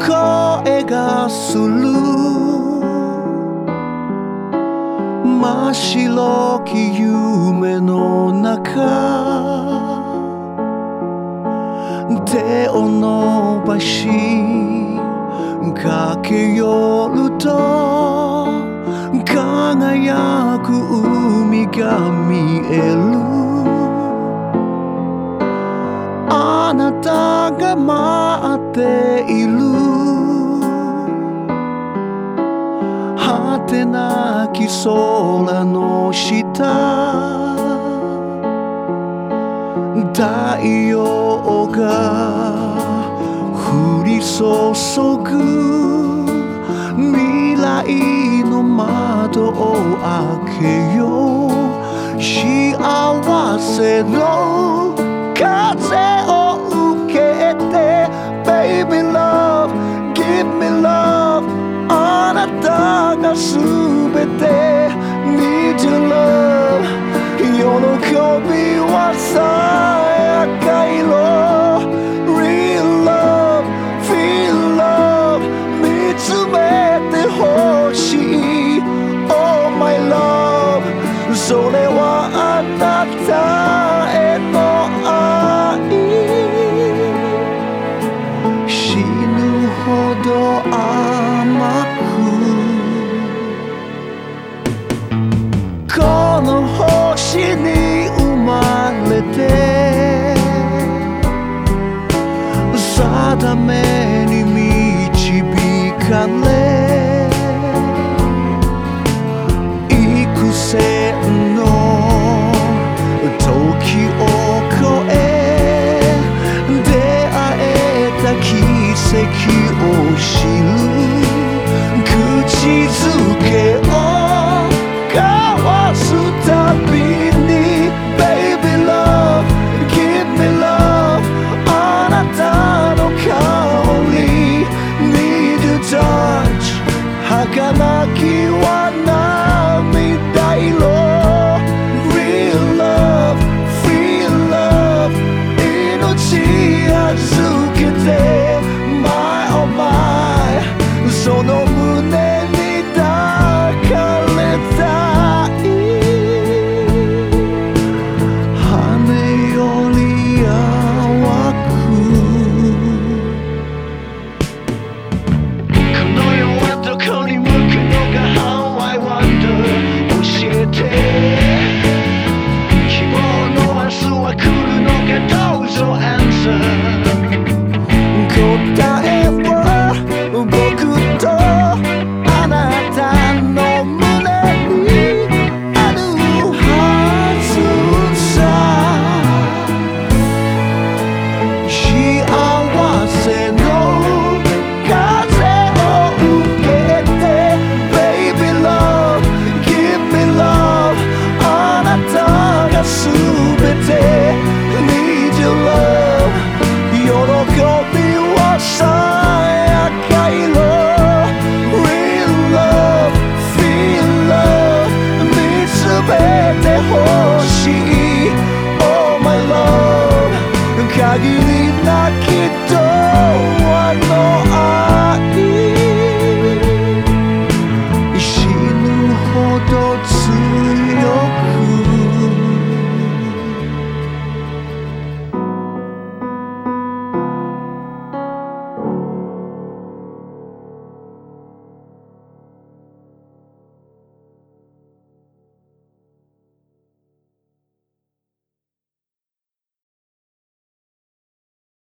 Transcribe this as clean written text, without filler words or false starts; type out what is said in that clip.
声がする真っ白き夢の中手を伸ばし駆け寄ると輝く海が見えるあなたが待っている果てなき空の下太陽が降り注ぐ未来の窓を開けよう幸せの風を受けて Baby love give me love あなたがすべて Need your love 喜びはさやか色 Real love Feel love 見つめてほしい Oh my love それはあなたへの愛死ぬほど甘くこの星に生まれて定めに導かれ幾千の時を超え出会えた奇跡を知る口づけを交わすたびに Baby love give me love あなたの香り Need your touch 儚きは涙色 Real love Feel love 命預けて My oh my その胸に抱かれたい羽より淡くこの世はどこに向くのか How I wonder 教えて希望の明日は来るのかどうぞ Answer 答えは僕とあなたの胸にあるはずさ幸せの風を受けて Baby love give me love あなたがすべて Need your love 喜びはさやか色 Real love Feel love 見つめてほしい Oh my love 限りなき